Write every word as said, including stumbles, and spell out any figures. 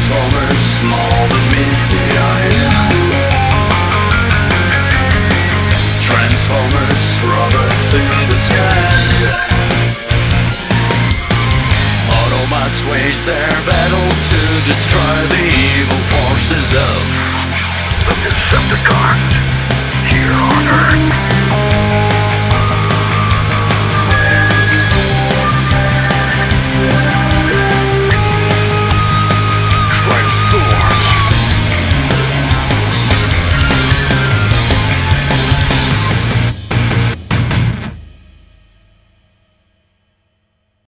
Transformers, small but misty-eyed. Transformers, robots in the skies. Autobots wage their battle to destroy the evil forces of the Decepticons here on Earth.